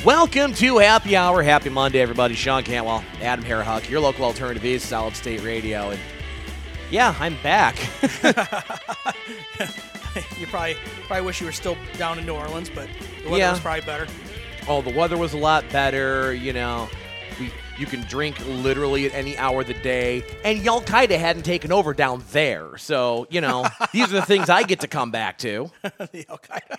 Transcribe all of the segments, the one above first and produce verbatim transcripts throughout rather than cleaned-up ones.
Welcome to Happy Hour. Happy Monday, everybody. Sean Cantwell, Adam Harahuck, your local alternative is Solid State Radio. And yeah, I'm back. You probably probably wish you were still down in New Orleans, but the weather Yeah. was probably better. Oh, the weather was a lot better. You know, we you can drink literally at any hour of the day. And Al-Qaeda hadn't taken over down there. So, you know, these are the things I get to come back to. The Al-Qaeda.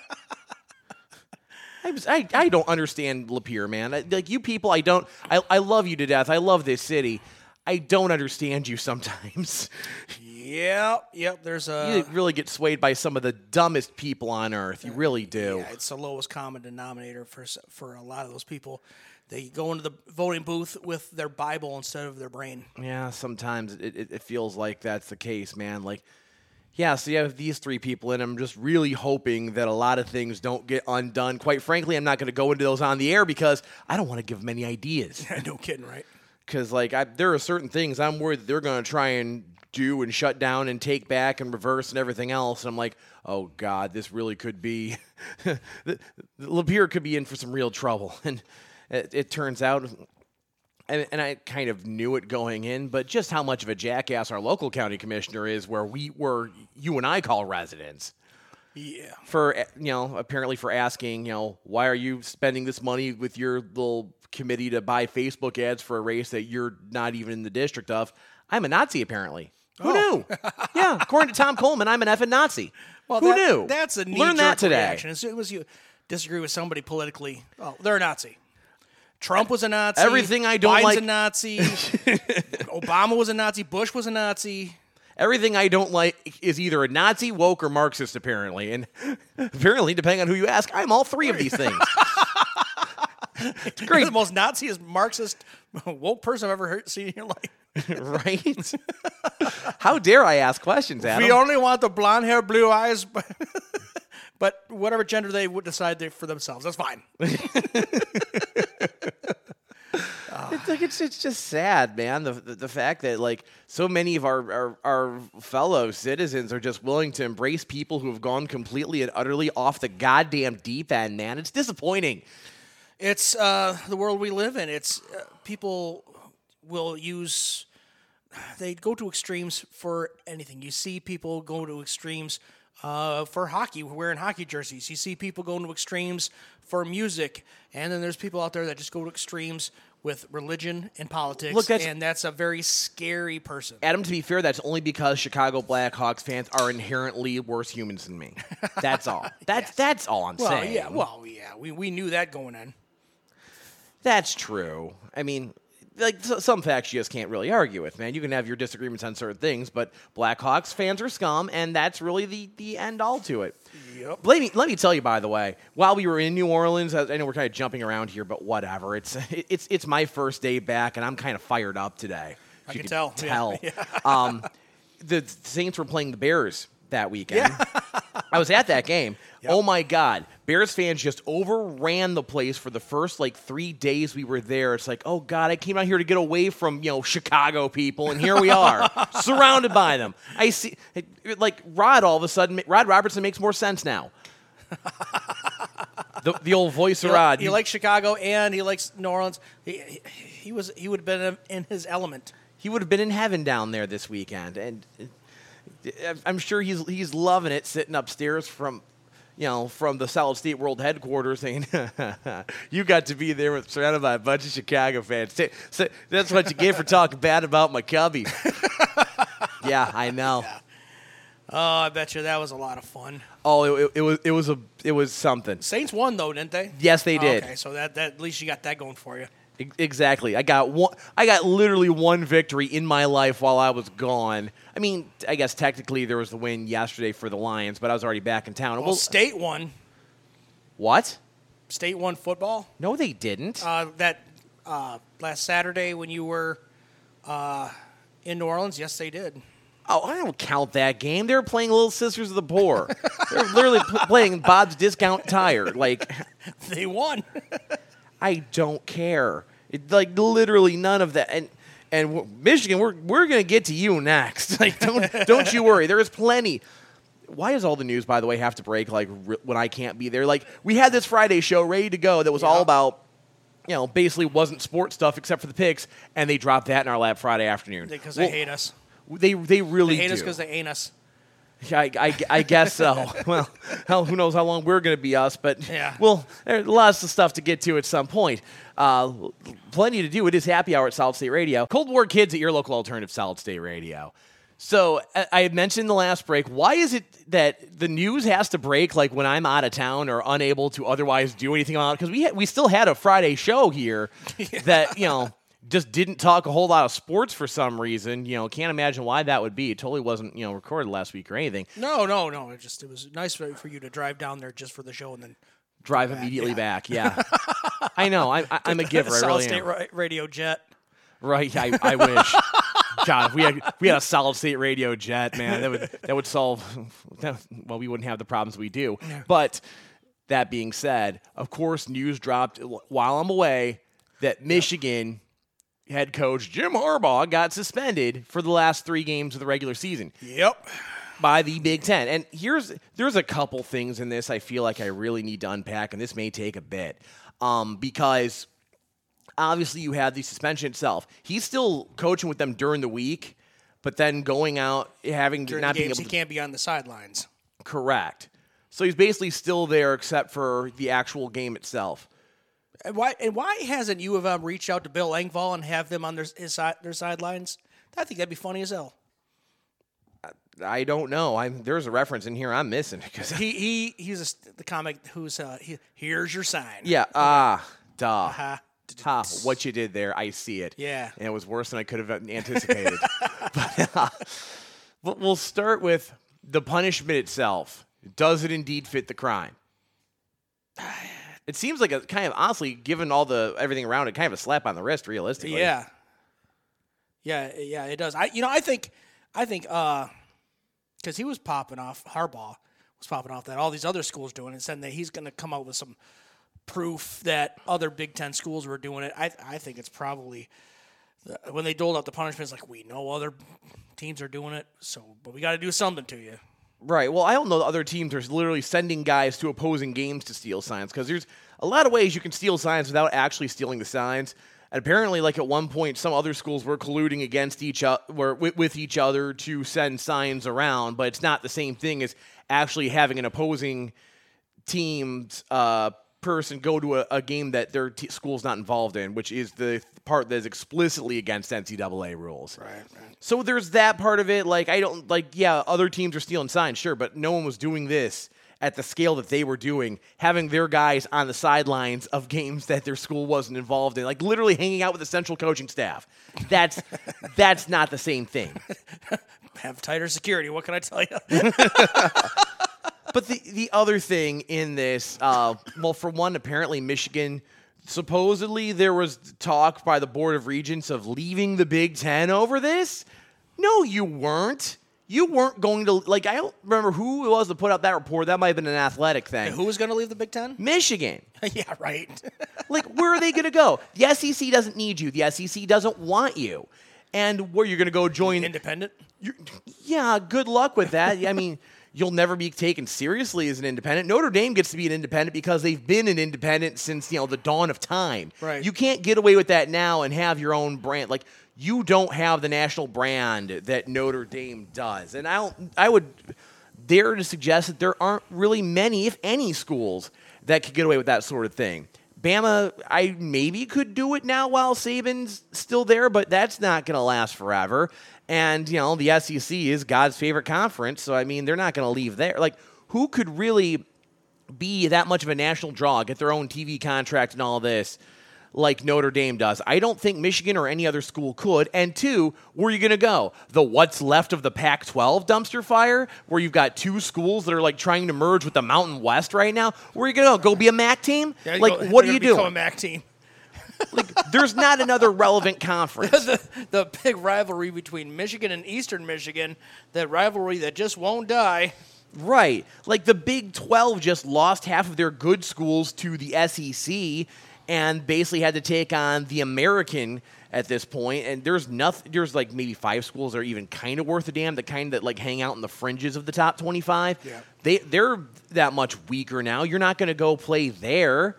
I, was, I, I don't understand Lapeer, man. I, like, you people, I don't, I, I love you to death. I love this city. I don't understand you sometimes. Yep, yep. There's a. You really get swayed by some of the dumbest people on earth. You really do. Yeah, it's the lowest common denominator for s- for a lot of those people. They go into the voting booth with their Bible instead of their brain. Yeah, sometimes it, it, it feels like that's the case, man. Like, yeah, so you have these three people, and I'm just really hoping that a lot of things don't get undone. Quite frankly, I'm not going to go into those on the air because I don't want to give them any ideas. No kidding, right? Because, like, I, there are certain things I'm worried that they're going to try and do and shut down and take back and reverse and everything else. And I'm like, oh, God, this really could be – Lapeer could be in for some real trouble. And it, it turns out – And, and I kind of knew it going in, but just how much of a jackass our local county commissioner is, where we where you and I call residents. Yeah. For, you know, apparently for asking, you know, why are you spending this money with your little committee to buy Facebook ads for a race that you're not even in the district of? I'm a Nazi, apparently. Who Oh. knew? Yeah, according to Tom Coleman, I'm an effing Nazi. Well, Who that, knew? That's a Learn knee-jerk that today. reaction. As soon as you disagree with somebody politically, oh, they're a Nazi. Trump was a Nazi. Everything I don't Biden's like- a Nazi. Obama was a Nazi. Bush was a Nazi. Everything I don't like is either a Nazi, woke, or Marxist, apparently. And apparently, depending on who you ask, I'm all three of these things. It's You're great, the most Nazi, Marxist, woke person I've ever heard, seen in your life. right? How dare I ask questions, Adam? We only want the blonde hair, blue eyes, but, but whatever gender they would decide they, for themselves. That's fine. It's like it's it's just sad, man. The, the the fact that like so many of our, our our fellow citizens are just willing to embrace people who have gone completely and utterly off the goddamn deep end, man. It's disappointing. It's uh, the world we live in. It's uh, people will use. They go to extremes for anything. You see people go to extremes uh, for hockey, wearing hockey jerseys. You see people going to extremes for music, and then there's people out there that just go to extremes with religion and politics. Look, that's- and that's a very scary person. Adam, to be fair, that's only because Chicago Blackhawks fans are inherently worse humans than me. That's all. That's Yes. that's all I'm Well, saying. yeah, well, yeah, we we knew that going in. That's true. I mean, like s- some facts you just can't really argue with, man. You can have your disagreements on certain things, but Blackhawks fans are scum, and that's really the, the end all to it. Yep. Let me let me tell you, by the way, while we were in New Orleans, I I know we're kind of jumping around here, but whatever. It's it's it's my first day back, and I'm kind of fired up today. I You can could tell. Tell. Yeah. um, the Saints were playing the Bears that weekend. I was at that game. Yep. Oh my God. Bears fans just overran the place for the first like three days we were there. It's like, oh God, I came out here to get away from, you know, Chicago people, and here we are, surrounded by them. I see, like, Rod all of a sudden, Rod Robertson makes more sense now. the, the old voice He, of li- Rod. he likes Chicago and he likes New Orleans. He, he, he was he would have been in his element. He would have been in heaven down there this weekend, and uh, I'm sure he's he's loving it, sitting upstairs from, you know, from the Solid State World headquarters, saying, "You got to be there with, surrounded by a bunch of Chicago fans. Say, say, that's what you get for talking bad about my Cubbies." Yeah, I know. Yeah. Oh, I bet you that was a lot of fun. Oh, it, it, it was it was a it was something. Saints won though, didn't they? Yes, they Oh, did. okay, so that, that at least you got that going for you. Ex- Exactly. I got one. I got literally one victory in my life while I was gone. I mean, I guess technically there was the win yesterday for the Lions, but I was already back in town. Well, Well, State won. what? State won football. No, they didn't. Uh, that uh, last Saturday when you were uh, in New Orleans, yes, they did. Oh, I don't count that game. They were playing Little Sisters of the Poor. They're literally pl- playing Bob's Discount Tire. Like, They won. I don't care. It, like, literally none of that. And and w- Michigan, we're we're gonna get to you next. Like, don't don't you worry. There is plenty. Why does all the news, by the way, have to break like r- when I can't be there? Like, we had this Friday show ready to go that was all Yeah. about you know, basically wasn't sports stuff except for the picks, and they dropped that in our lap Friday afternoon. Because well, they hate us. They they really They hate do. us because they ain't us. I, I, I guess so. Well, hell, who knows how long we're going to be us, but yeah. well, there's lots of stuff to get to at some point. Uh, plenty to do. It is happy hour at Solid State Radio. Cold War Kids at your local alternative Solid State Radio. So I, I had mentioned in the last break, why is it that the news has to break like when I'm out of town or unable to otherwise do anything on it? Because we, ha- we still had a Friday show here yeah. that, you know, just didn't talk a whole lot of sports for some reason. You know, can't imagine why that would be. It totally wasn't, you know, recorded last week or anything. No, no, no. It just it was nice for, for you to drive down there just for the show and then drive back. immediately yeah. back. Yeah, I know. I, I, I'm a giver. I really Solid am. State Radio jet. Right. I, I wish. God, if we had we had a Solid State Radio jet, man, that would that would solve. Well, we wouldn't have the problems we do. Yeah. But that being said, of course, news dropped while I'm away that Michigan. Yep. Head coach Jim Harbaugh got suspended for the last three games of the regular season. Yep. By the Big Ten. And here's there's a couple things in this I feel like I really need to unpack, and this may take a bit. Um, because obviously you have the suspension itself. He's still coaching with them during the week, but then going out, having during not the being games, able to. He can't be on the sidelines. Correct. So he's basically still there except for the actual game itself. And why and why hasn't U of M reached out to Bill Engvall and have them on their his, their sidelines? I think that'd be funny as hell. I don't know. I'm there's a reference in here I'm missing because he he he's a, the comic who's uh, he, here's your sign. Yeah. Ah. Duh. Uh-huh. Ha, what you did there, I see it. Yeah. And it was worse than I could have anticipated. but, uh, but we'll start with the punishment itself. Does it indeed fit the crime? It seems like a kind of, honestly, given all the everything around it, kind of a slap on the wrist, realistically. Yeah. Yeah, yeah, it does. I, you know, I think, I think, uh, because he was popping off, Harbaugh was popping off that all these other schools doing it, and saying that he's going to come out with some proof that other Big Ten schools were doing it. I, I think it's probably when they doled out the punishments, like we know other teams are doing it, so but we got to do something to you. Right. Well, I don't know the other teams are literally sending guys to opposing games to steal signs because there's a lot of ways you can steal signs without actually stealing the signs. And apparently, like at one point, some other schools were colluding against each other, were with, with each other to send signs around, but it's not the same thing as actually having an opposing team's uh, person go to a, a game that their t- school's not involved in, which is the part that is explicitly against N C double A rules. Right, right. So there's that part of it. Like, I don't, like, yeah, other teams are stealing signs, sure, but no one was doing this at the scale that they were doing, having their guys on the sidelines of games that their school wasn't involved in, like literally hanging out with the central coaching staff. That's that's not the same thing. Have tighter security, what can I tell you? But the, the other thing in this, uh, well, for one, apparently Michigan, supposedly there was talk by the Board of Regents of leaving the Big Ten over this. No, you weren't. You weren't going to, like, I don't remember who it was that put out that report. That might have been an athletic thing. Who was going to leave the Big Ten? Michigan. Yeah, right. Like, where are they going to go? The S E C doesn't need you. The S E C doesn't want you. And where you're going to go join... Independent? Yeah, good luck with that. I mean, you'll never be taken seriously as an independent. Notre Dame gets to be an independent because they've been an independent since, you know, the dawn of time. Right. You can't get away with that now and have your own brand. Like, you don't have the national brand that Notre Dame does. And I don't, I would dare to suggest that there aren't really many, if any, schools that could get away with that sort of thing. Bama, I maybe could do it now while Saban's still there, but that's not going to last forever. And, you know, the S E C is God's favorite conference, so, I mean, they're not going to leave there. Like, who could really be that much of a national draw, get their own T V contract and all this, like Notre Dame does? I don't think Michigan or any other school could. And two, where are you going to go? The what's left of the Pac twelve dumpster fire, where you've got two schools that are like trying to merge with the Mountain West right now? Where are you going to go? Go be a M A C team? Yeah, like, go, what are you become doing? A M A C team. Like, there's not another relevant conference. the, the big rivalry between Michigan and Eastern Michigan, that rivalry that just won't die. Right. Like, the Big twelve just lost half of their good schools to the S E C and basically had to take on the American at this point. And there's nothing, there's like maybe five schools that are even kind of worth a damn, the kind that like hang out in the fringes of the top twenty-five. Yeah. They, they're that much weaker now. You're not going to go play there.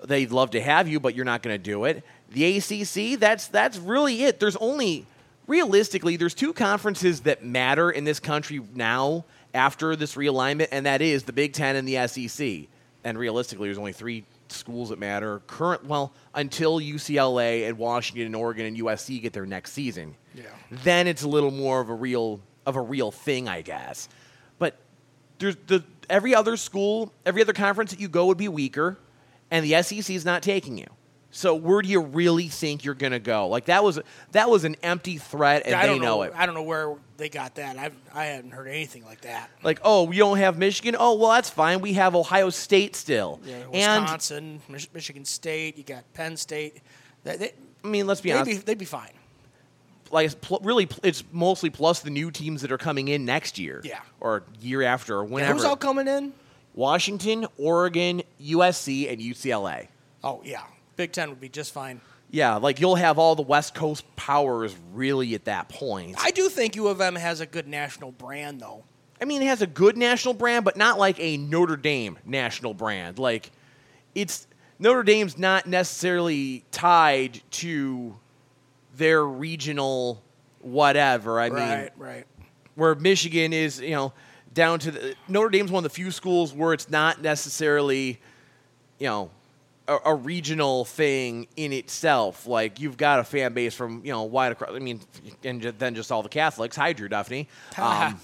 they'd love to have you, but you're not going to do it. The A C C, that's that's really it. There's only, realistically, there's two conferences that matter in this country now after this realignment, and that is the Big Ten and the S E C. And realistically, there's only three schools that matter current well until U C L A and Washington and Oregon and U S C get their next season. Yeah. Then it's a little more of a real of a real thing, I guess. But there's the every other school, every other conference that you go would be weaker, and the S E C is not taking you. So where do you really think you're going to go? Like that was that was an empty threat, and I they don't know, know it. I don't know where they got that. I've I hadn't heard anything like that. Like, oh, we don't have Michigan. Oh, well, that's fine. We have Ohio State still. Yeah, and Wisconsin, Mich- Michigan State. You got Penn State. They, they, I mean, let's be they'd honest. be, they'd be fine. Like, it's pl- really, it's mostly plus the new teams that are coming in next year. Yeah. Or year after, or Yeah, whenever. who's all coming in? Washington, Oregon, U S C, and U C L A. Oh yeah, Big Ten would be just fine. Yeah, like you'll have all the West Coast powers really at that point. I do think U of M has a good national brand, though. I mean, it has a good national brand, but not like a Notre Dame national brand. Like, it's Notre Dame's not necessarily tied to their regional whatever. I mean, Right, right. where Michigan is, you know, down to the Notre Dame's one of the few schools where it's not necessarily, you know, a, a regional thing in itself. Like, you've got a fan base from, you know, wide across. I mean, and ju- then just all the Catholics. Hi, Drew Duffney. Um,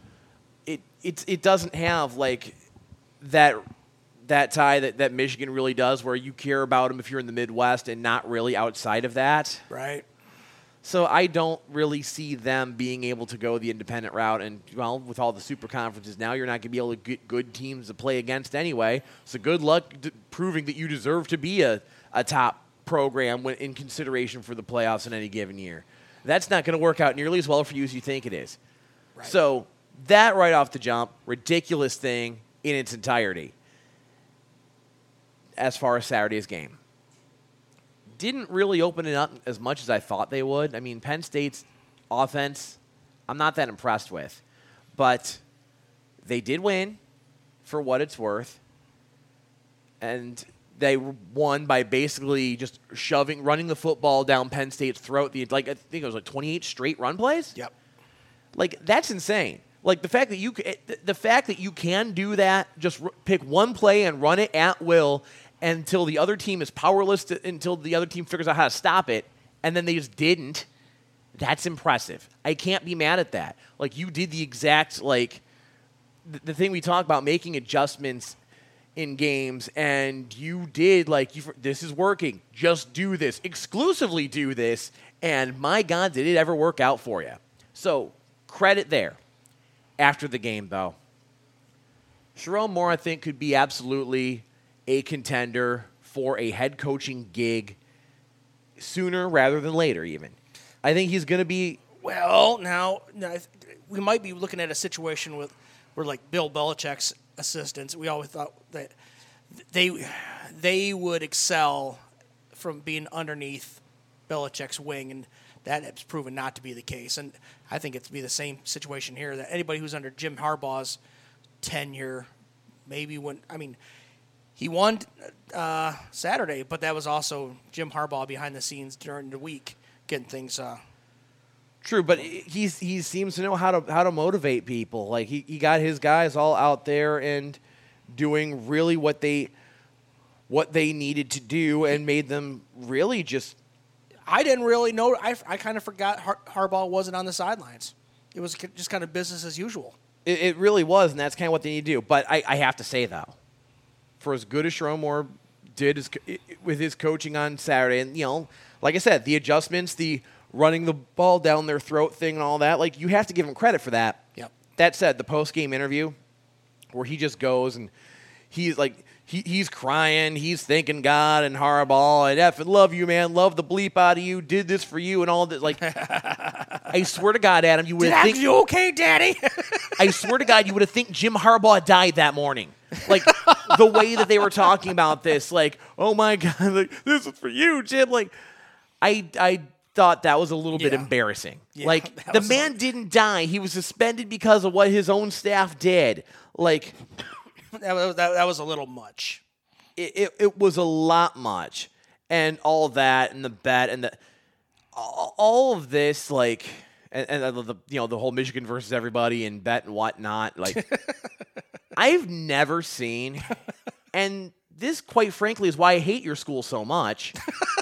it it's it doesn't have like that that tie that, that Michigan really does, where you care about them if you're in the Midwest and not really outside of that. Right. So I don't really see them being able to go the independent route. And, well, with all the super conferences now, you're not going to be able to get good teams to play against anyway. So good luck d- proving that you deserve to be a, a top program when, in consideration for the playoffs in any given year. That's not going to work out nearly as well for you as you think it is. Right. So that right off the jump, ridiculous thing in its entirety as far as Saturday's game. Didn't really open it up as much as I thought they would. I mean, Penn State's offense, I'm not that impressed with. But they did win for what it's worth. And they won by basically just shoving, running the football down Penn State's throat. The, like I think it was like twenty-eight straight run plays. Yep. Like, that's insane. Like, the fact that you the fact that you can do that, just r- pick one play and run it at will until the other team is powerless, to, until the other team figures out how to stop it, and then they just didn't, that's impressive. I can't be mad at that. Like, you did the exact, like, the, the thing we talk about, making adjustments in games, and you did, like, you, this is working. Just do this. Exclusively do this, and my God, did it ever work out for you. So, credit there. After the game, though, Sherrone Moore, I think, could be absolutely a contender for a head coaching gig sooner rather than later, even. I think he's going to be... Well, now, now we might be looking at a situation with where, like, Bill Belichick's assistants, we always thought that they they would excel from being underneath Belichick's wing, and that has proven not to be the case. And I think it's be the same situation here, that anybody who's under Jim Harbaugh's tenure maybe when I mean, he won uh, Saturday, but that was also Jim Harbaugh behind the scenes during the week getting things. Uh, True, but he's he seems to know how to how to motivate people. Like he, he got his guys all out there and doing really what they what they needed to do, and made them really just. I didn't really know. I, I kind of forgot Har- Harbaugh wasn't on the sidelines. It was just kind of business as usual. It, it really was, and that's kind of what they need to do. But I, I have to say, though, for as good as Sherrone Moore did his, with his coaching on Saturday, and, you know, like I said, the adjustments, the running the ball down their throat thing and all that, like, you have to give him credit for that. Yep. That said, the post-game interview where he just goes and he's like, he, he's crying, he's thanking God and Harbaugh, and effing love you, man, love the bleep out of you, did this for you and all that. Like, I swear to God, Adam, you would Did have I think you okay, Daddy? I swear to God, you would have think Jim Harbaugh died that morning. Like, the way that they were talking about this, like, oh my God, like, this is for you, Jim. Like, I I thought that was a little bit Yeah. embarrassing. Yeah, like, that the was man a- didn't die. He was suspended because of what his own staff did. Like, that, was, that, that was a little much. it, it, it was a lot much. And all that and the bet and the all, all of this, like, and, and the, you know, the whole Michigan versus everybody and bet and whatnot, like, I've never seen, and this, quite frankly, is why I hate your school so much.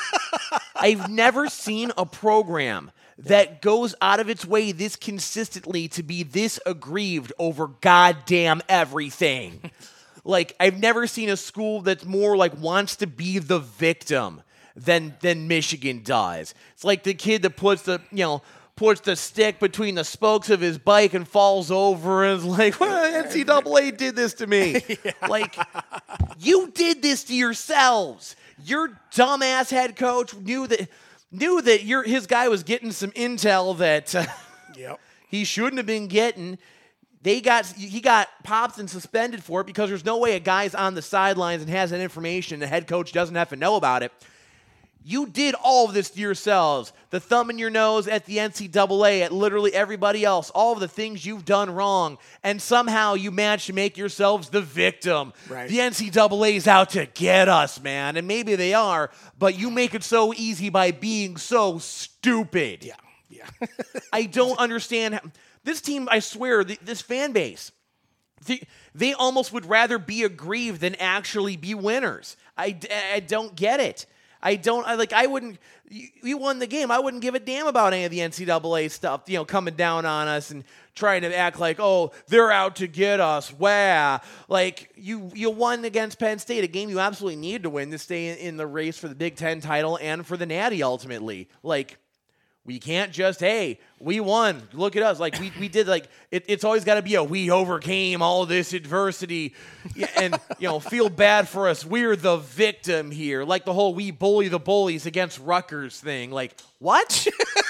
I've never seen a program that goes out of its way this consistently to be this aggrieved over goddamn everything. Like, I've never seen a school that's more like wants to be the victim than than Michigan does. It's like the kid that puts the, you know, puts the stick between the spokes of his bike and falls over and is like, well, N C double A did this to me. Yeah. Like, you did this to yourselves. Your dumbass head coach knew that knew that your his guy was getting some intel that uh, yep. he shouldn't have been getting. They got he got popped and suspended for it because there's no way a guy's on the sidelines and has that information and the head coach doesn't have to know about it. You did all of this to yourselves. The thumb in your nose at the N C double A, at literally everybody else, all of the things you've done wrong, and somehow you managed to make yourselves the victim. Right. The N C double A is out to get us, man, and maybe they are, but you make it so easy by being so stupid. Yeah, yeah. I don't understand. How, this team, I swear, th- this fan base, they, they almost would rather be aggrieved than actually be winners. I, I don't get it. I don't I like I wouldn't you, you won the game. I wouldn't give a damn about any of the N C double A stuff, you know, coming down on us and trying to act like, oh, they're out to get us. Wow. Like you you won against Penn State, a game you absolutely needed to win to stay in, in the race for the Big Ten title and for the Natty ultimately. Like, we can't just, hey, we won. Look at us. Like, we, we did, like, it, it's always got to be a we overcame all this adversity and, you know, feel bad for us. We're the victim here. Like the whole we bully the bullies against Rutgers thing. Like, what?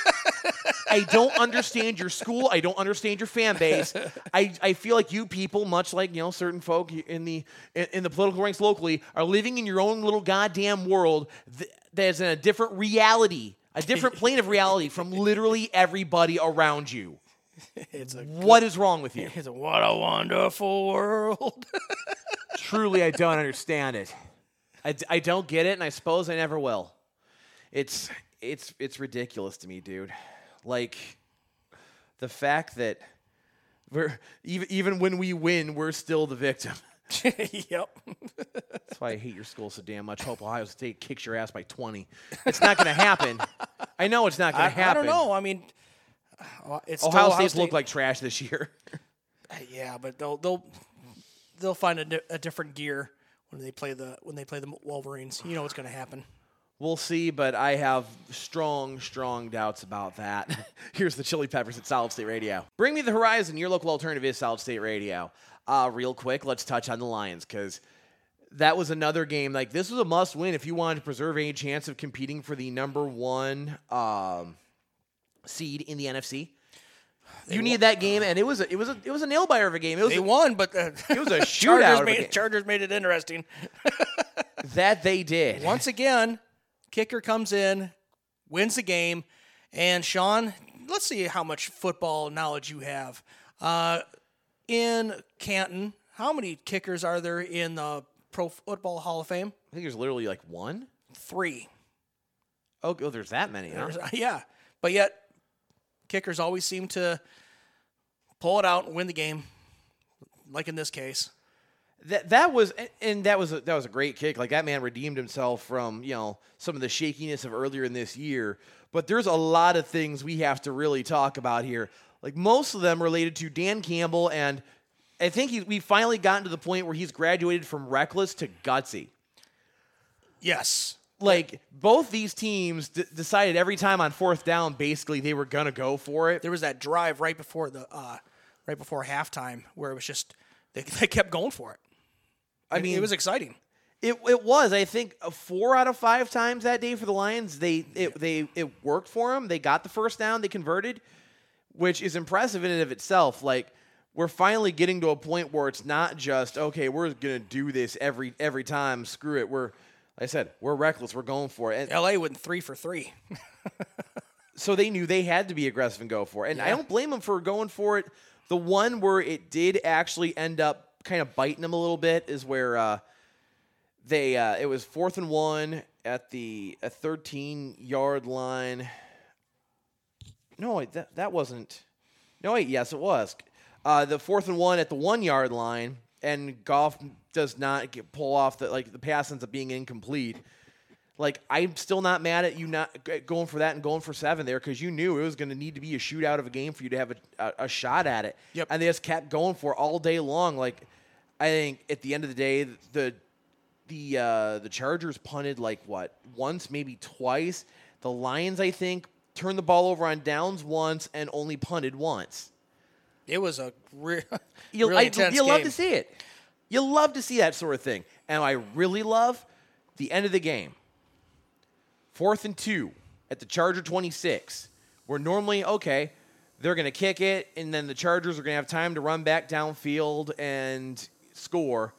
I don't understand your school. I don't understand your fan base. I, I feel like you people, much like, you know, certain folk in the in, in the political ranks locally, are living in your own little goddamn world th- that is in a different reality. A different plane of reality from literally everybody around you. It's a what good, is wrong with you? It's a what a wonderful world. Truly, I don't understand it. I, I don't get it, and I suppose I never will. It's it's it's ridiculous to me, dude. Like, the fact that we're even even when we win, we're still the victim. Yep. That's why I hate your school so damn much. Hope Ohio State kicks your ass by twenty. It's not going to happen. I know it's not going to happen. I don't know. I mean, it's Ohio Ohio State's State look like trash this year. Yeah, but they'll they'll they'll find a, di- a different gear when they play the when they play the Wolverines. You know what's going to happen. We'll see, but I have strong, strong doubts about that. Here's the Chili Peppers at Solid State Radio. Bring me the horizon. Your local alternative is Solid State Radio. Uh, real quick, let's touch on the Lions, because that was another game. Like, this was a must-win if you wanted to preserve any chance of competing for the number one um, seed in the N F C. They you needed that game, and it was a, it was a, it was a nail-biter of a game. It was they a, won, but uh, it was a shootout. Chargers, of a made, game. Chargers made it interesting. That they did. Once again, kicker comes in, wins the game, and Sean, let's see how much football knowledge you have. Uh, in Canton, how many kickers are there in the Pro Football Hall of Fame? I think there's literally like one. Three. Oh, oh there's that many, huh? There's, yeah, but yet kickers always seem to pull it out and win the game, like in this case. That that was and that was a, that was a great kick. Like, that man redeemed himself from, you know, some of the shakiness of earlier in this year. But there's a lot of things we have to really talk about here. Like, most of them related to Dan Campbell, and I think he, we finally gotten to the point where he's graduated from reckless to gutsy. Yes. Like, both these teams d- decided every time on fourth down, basically, they were going to go for it. There was that drive right before the uh, right before halftime where it was just they, they kept going for it. I and mean, it was exciting. It it was. I think four out of five times that day for the Lions, they it they it worked for them. They got the first down. They converted, which is impressive in and of itself. Like, we're finally getting to a point where it's not just, okay, we're gonna do this every every time. Screw it. We're, like I said, we're reckless. We're going for it. And L A went three for three. So they knew they had to be aggressive and go for it. And yeah. I don't blame them for going for it. The one where it did actually end up kind of biting them a little bit is where uh, they uh, it was fourth and one at the a thirteen yard line. No, wait, that that wasn't. No, wait, yes, it was. Uh, the fourth and one at the one yard line, and Goff does not get, pull off the like the pass ends up being incomplete. Like, I'm still not mad at you not going for that and going for seven there because you knew it was going to need to be a shootout of a game for you to have a, a, a shot at it. Yep. And they just kept going for it all day long. Like, I think at the end of the day, the the uh, the Chargers punted like what once, maybe twice. The Lions, I think, turned the ball over on downs once and only punted once. It was a re- you, really I, intense you game. love to see it. You love to see that sort of thing. And I really love the end of the game. Fourth and two at the Charger twenty-six, where normally, okay, they're going to kick it, and then the Chargers are going to have time to run back downfield and score.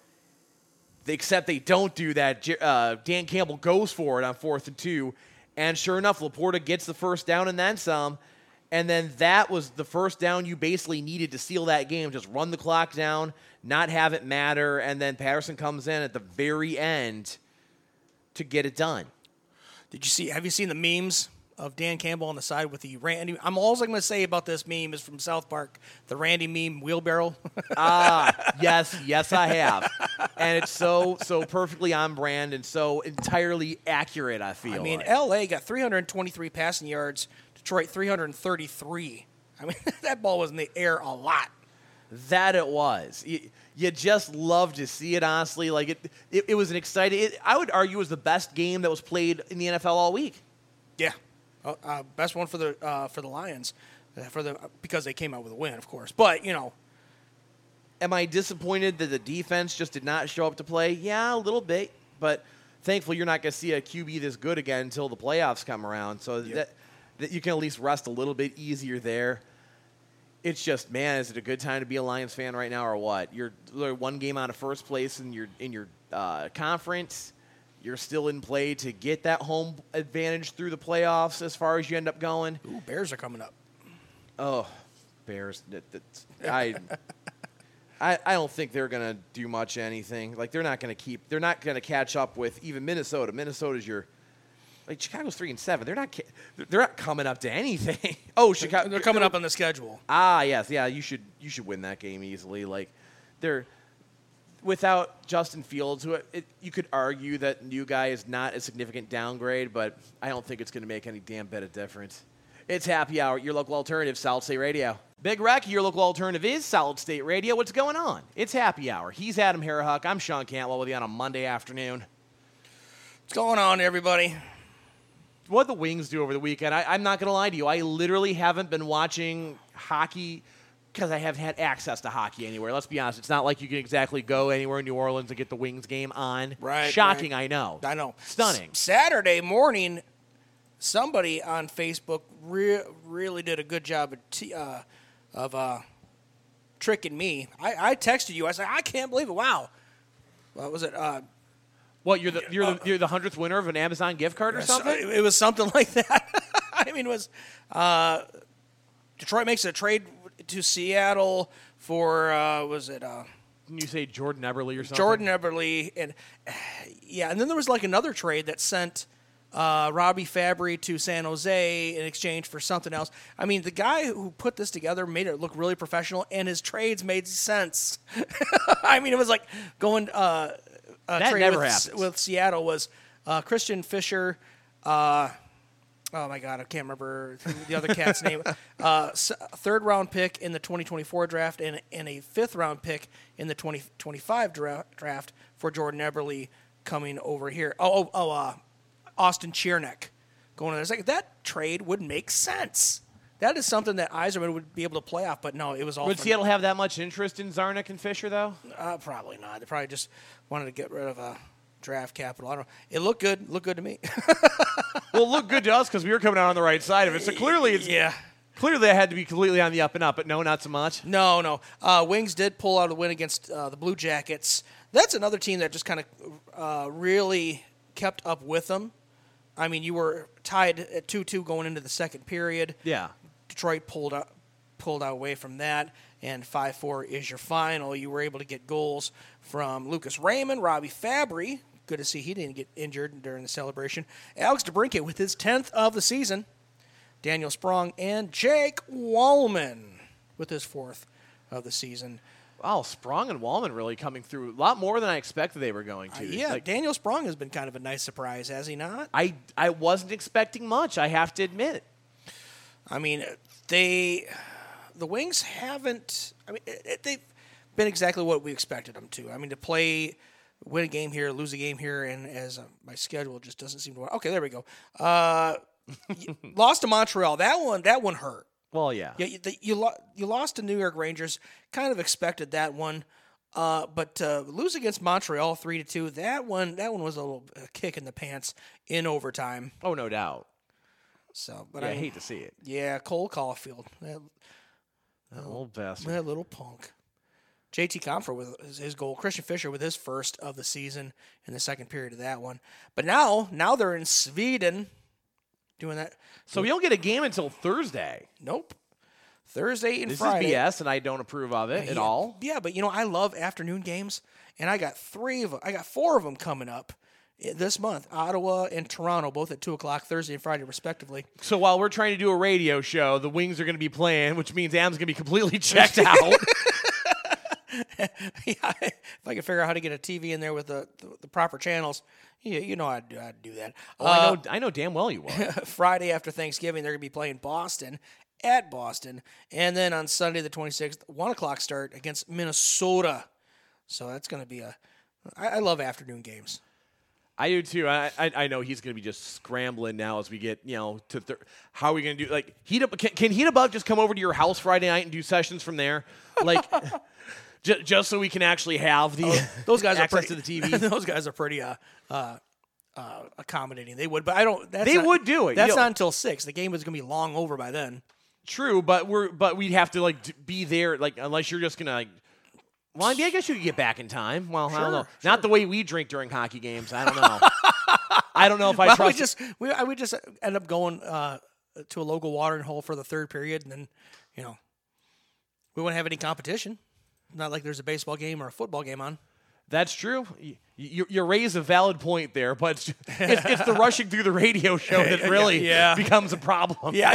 Except they don't do that. Uh, Dan Campbell goes for it on fourth and two, and sure enough, Laporta gets the first down and then some. And then that was the first down you basically needed to seal that game. Just run the clock down, not have it matter, and then Patterson comes in at the very end to get it done. Did you see? Have you seen the memes of Dan Campbell on the side with the Randy? I'm all I'm going to say about this meme is from South Park, the Randy meme wheelbarrow. Ah, yes, yes, I have, and it's so so perfectly on brand and so entirely accurate. I feel. I mean, like. L A got three hundred twenty-three passing yards. Detroit three hundred thirty-three. I mean, that ball was in the air a lot. That it was. You, you just love to see it, honestly. Like it, it, it was an exciting. It, I would argue it was the best game that was played in the N F L all week. Yeah, uh, uh, best one for the uh, for the Lions, uh, for the because they came out with a win, of course. But you know, am I disappointed that the defense just did not show up to play? Yeah, a little bit. But thankfully, you're not going to see a Q B this good again until the playoffs come around. So yep. that that you can at least rest a little bit easier there. It's just, man, is it a good time to be a Lions fan right now or what? You're one game out of first place in your in your uh, conference. You're still in play to get that home advantage through the playoffs as far as you end up going. Ooh, Bears are coming up. Oh, Bears. That, that's, I, I I don't think they're going to do much anything. Like, they're not going to keep – they're not going to catch up with even Minnesota. Minnesota's your – like, Chicago's three and seven. They're not they're not coming up to anything. Oh, Chicago. They're coming up on the schedule. Ah, yes. Yeah, you should you should win that game easily. Like, they're without Justin Fields, who it, you could argue that new guy is not a significant downgrade, but I don't think it's going to make any damn bit of difference. It's Happy Hour, your local alternative, Solid State Radio. Big Wreck, your local alternative is Solid State Radio. What's going on? It's Happy Hour. He's Adam Harrahawk. I'm Sean Cantwell with you on a Monday afternoon. What's going on, everybody? What the Wings do over the weekend, I, I'm not going to lie to you. I literally haven't been watching hockey because I haven't had access to hockey anywhere. Let's be honest. It's not like you can exactly go anywhere in New Orleans and get the Wings game on. Right. Shocking, right. I know. I know. Stunning. S- Saturday morning, somebody on Facebook re- really did a good job of, t- uh, of uh, tricking me. I-, I texted you. I said, I can't believe it. Wow. What was it? Uh, What, you're the you're the you're the hundredth winner of an Amazon gift card or something? It, it was something like that. I mean, it was uh, Detroit makes a trade to Seattle for uh, was it uh, Can you say Jordan Eberle or something? Jordan Eberle and yeah, and then there was like another trade that sent uh, Robbie Fabry to San Jose in exchange for something else. I mean, the guy who put this together made it look really professional, and his trades made sense. I mean, it was like going. Uh, Uh, that trade never with, happens. with Seattle was uh, Christian Fisher. Uh, oh my God, I can't remember the other cat's name. Uh, third round pick in the twenty twenty-four draft and, and a fifth round pick in the twenty twenty-five dra- draft for Jordan Eberle coming over here. Oh, oh, oh uh, Austin Chernick going in there. Like, that trade would make sense. That is something that Yzerman would be able to play off, but no, it was all. Would for Seattle have that much interest in Zarnik and Fisher, though? Uh, probably not. They probably just wanted to get rid of uh, draft capital. I don't know. It looked good. Looked good to me. Well, it looked good to us because we were coming out on the right side of it. So clearly, it's yeah. Clearly, I had to be completely on the up and up, but no, not so much. No, no. Uh, Wings did pull out a win against uh, the Blue Jackets. That's another team that just kind of uh, really kept up with them. I mean, you were tied at two two going into the second period. Yeah. Detroit pulled out, pulled out away from that, and five four is your final. You were able to get goals from Lucas Raymond, Robbie Fabry, Good to see he didn't get injured during the celebration. Alex DeBrincat with his tenth of the season. Daniel Sprong and Jake Wallman with his fourth of the season. Wow, Sprong and Wallman really coming through a lot more than I expected they were going to. Uh, yeah, like, Daniel Sprong has been kind of a nice surprise, has he not? I I wasn't expecting much, I have to admit. I mean, they, the Wings haven't, I mean, it, it, they've been exactly what we expected them to. I mean, to play, win a game here, lose a game here, and as uh, my schedule just doesn't seem to work. Okay, there we go. Uh, lost to Montreal. That one, that one hurt. Well, yeah. Yeah, you, the, you, lo- you lost to New York Rangers. Kind of expected that one. Uh, but uh, lose against Montreal three to two. That one, that one was a little a kick in the pants in overtime. Oh, no doubt. So, but Yeah, I, I hate to see it. Yeah, Cole Caulfield, that, That old bastard. that little punk. J T Compher with his, his goal. Christian Fischer with his first of the season in the second period of that one. But now, now they're in Sweden doing that. So we don't get a game until Thursday. Nope. Thursday and This Friday. is B S, and I don't approve of it at yeah, all. Yeah, but you know I love afternoon games, and I got three of them. I got four of them coming up this month. Ottawa and Toronto, both at two o'clock Thursday and Friday, respectively. So while we're trying to do a radio show, the Wings are going to be playing, which means Adam's going to be completely checked out. Yeah, if I could figure out how to get a T V in there with the the, the proper channels, you, you know I'd, I'd do that. Oh, I know, I know damn well you will. Friday after Thanksgiving, they're going to be playing Boston at Boston. And then on Sunday the twenty-sixth, one o'clock start against Minnesota. So that's going to be a – I love afternoon games. I do too. I, I I know he's going to be just scrambling now as we get, you know, to th- how are we going to do – like, Heat Up, can, can Heat Above just come over to your house Friday night and do sessions from there? Like – Just, just so we can actually have the oh, those guys access are pretty, to the T V. Those guys are pretty uh, uh, uh, accommodating. They would, but I don't. That's they not, would do it. That's Yo, not until six. The game is going to be long over by then. True, but we're but we'd have to like d- be there. Like unless you're just gonna like. Well, I, mean, I guess you could get back in time. Well, sure, I don't know. Sure. Not the way we drink during hockey games. I don't know. I don't know if I well, trust. We just we I would just end up going uh, to a local watering hole for the third period, and then you know we wouldn't have any competition. Not like there's a baseball game or a football game on. That's true. You, you, you raise a valid point there, but it's, it's, it's the rushing through the radio show that really yeah. becomes a problem. Yeah.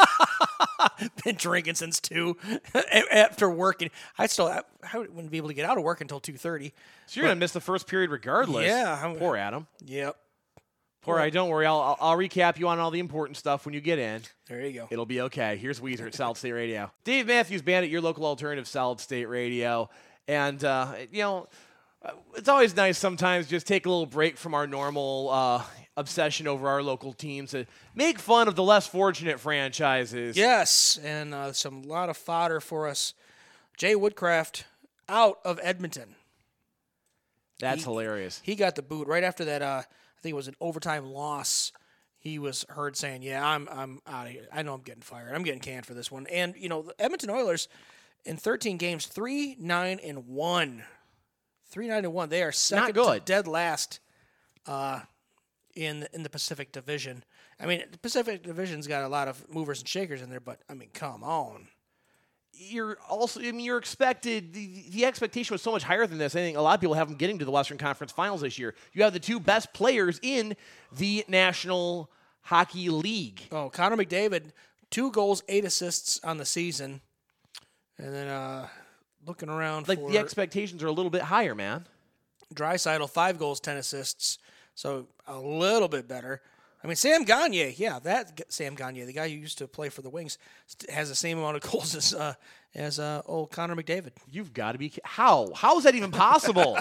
Been drinking since two after working. I still I, I wouldn't be able to get out of work until two thirty. So you're going to miss the first period regardless. Yeah. I'm, Poor Adam. Yep. Poor I. Don't worry. I'll, I'll, I'll recap you on all the important stuff when you get in. There you go. It'll be okay. Here's Weezer at Solid State Radio. Dave Matthews Band at your local alternative Solid State Radio. And, uh, you know, it's always nice sometimes just take a little break from our normal uh, obsession over our local teams to make fun of the less fortunate franchises. Yes, and uh, some lot of fodder for us. Jay Woodcraft out of Edmonton. That's he, hilarious. He got the boot right after that. Uh, I think it was an overtime loss. He was heard saying, "Yeah, I'm I'm out of here. I know I'm getting fired. I'm getting canned for this one." And you know, the Edmonton Oilers in thirteen games, three nine and one, three nine and one. They are second Not good. to dead last uh, in in the Pacific Division. I mean, the Pacific Division's got a lot of movers and shakers in there, but I mean, come on. You're also, I mean, you're expected, the, the expectation was so much higher than this. I think a lot of people have them getting to the Western Conference Finals this year. You have the two best players in the National Hockey League. Oh, Connor McDavid, two goals, eight assists on the season. And then uh, looking around Like, for the expectations are a little bit higher, man. Draisaitl, five goals, ten assists. So a little bit better. I mean, Sam Gagner, yeah, that Sam Gagner, the guy who used to play for the Wings, has the same amount of goals as uh, as uh, old Connor McDavid. You've got to be – how? How is that even possible?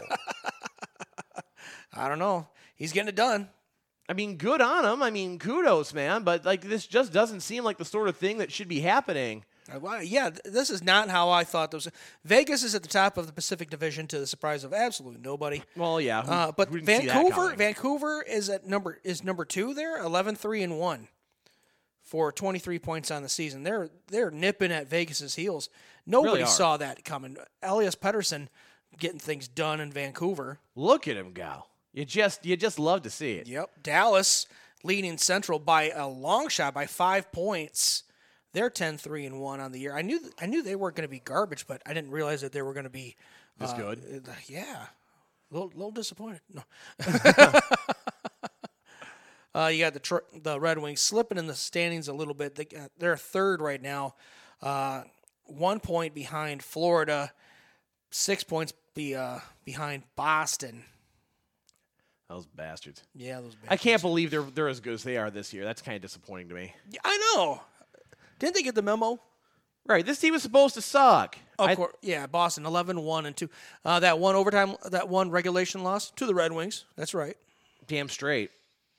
I don't know. He's getting it done. I mean, good on him. I mean, kudos, man. But, like, this just doesn't seem like the sort of thing that should be happening. Uh, well, yeah, th- this is not how I thought those. Vegas is at the top of the Pacific Division to the surprise of absolutely nobody. Well, yeah. Who, Uh, but who didn't see that Vancouver, coming? Vancouver is at number is number two there, eleven three and one for twenty-three points on the season. They're they're nipping at Vegas's heels. Nobody Really are. saw that coming. Elias Pettersson getting things done in Vancouver. Look at him go. You just you just love to see it. Yep. Dallas leading Central by a long shot by five points. They're ten three and one on the year. I knew I knew they weren't going to be garbage, but I didn't realize that they were going to be This uh, good? uh, Yeah. A little, little disappointed. No. uh, you got the tr- the Red Wings slipping in the standings a little bit. They, uh, they're third right now, uh, one point behind Florida, six points be uh, behind Boston. Those bastards. Yeah, those bastards. I can't believe they're they're as good as they are this year. That's kind of disappointing to me. Yeah, I know. Didn't they get the memo? Right, this team was supposed to suck. Of I, course, yeah, Boston eleven one and two. Uh, that one overtime, that one regulation loss to the Red Wings. That's right. Damn straight.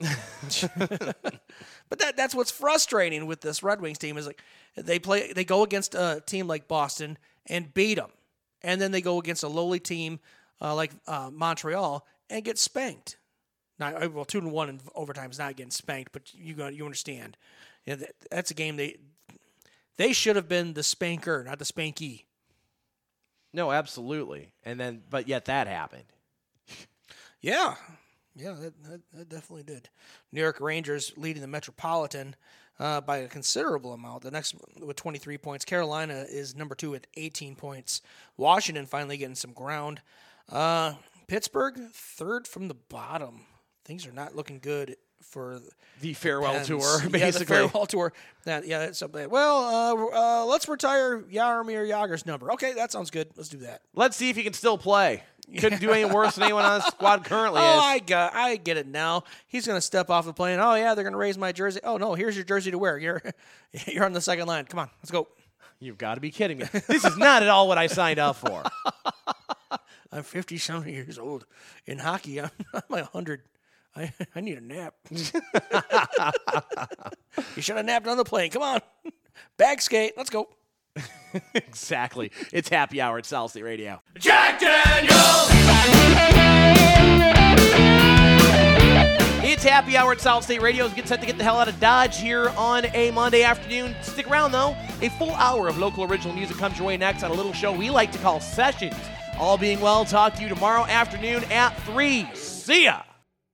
But that that's what's frustrating with this Red Wings team is like they play they go against a team like Boston and beat them, and then they go against a lowly team uh, like uh, Montreal and get spanked. Not well, two and one in overtime is not getting spanked, but you got you understand. Yeah, that, that's a game they they should have been the spanker, not the spanky. No, absolutely. And then, but yet that happened. Yeah. Yeah, that, that, that definitely did. New York Rangers leading the Metropolitan uh, by a considerable amount. The next with twenty-three points. Carolina is number two with eighteen points. Washington finally getting some ground. Uh, Pittsburgh, third from the bottom. Things are not looking good for the farewell Pens. tour, basically. Yeah, the farewell tour. That, yeah, that's something. Well, uh, uh, let's retire Jaromir Jagr's number. Okay, that sounds good. Let's do that. Let's see if he can still play. Couldn't do any worse than anyone on the squad currently Oh, is. I got, I get it now. He's going to step off the plane. Oh yeah, they're going to raise my jersey. Oh no, here's your jersey to wear. You're, you're on the second line. Come on, let's go. You've got to be kidding me. This is not at all what I signed up for. I'm fifty-something years old. In hockey, I'm, I'm like one hundred. I, I need a nap. You should have napped on the plane. Come on. Bag skate. Let's go. Exactly. It's happy hour at South State Radio. Jack Daniels! It's happy hour at South State Radio. Get set to get the hell out of Dodge here on a Monday afternoon. Stick around, though. A full hour of local original music comes your way next on a little show we like to call Sessions. All being well, talk to you tomorrow afternoon at three. See ya!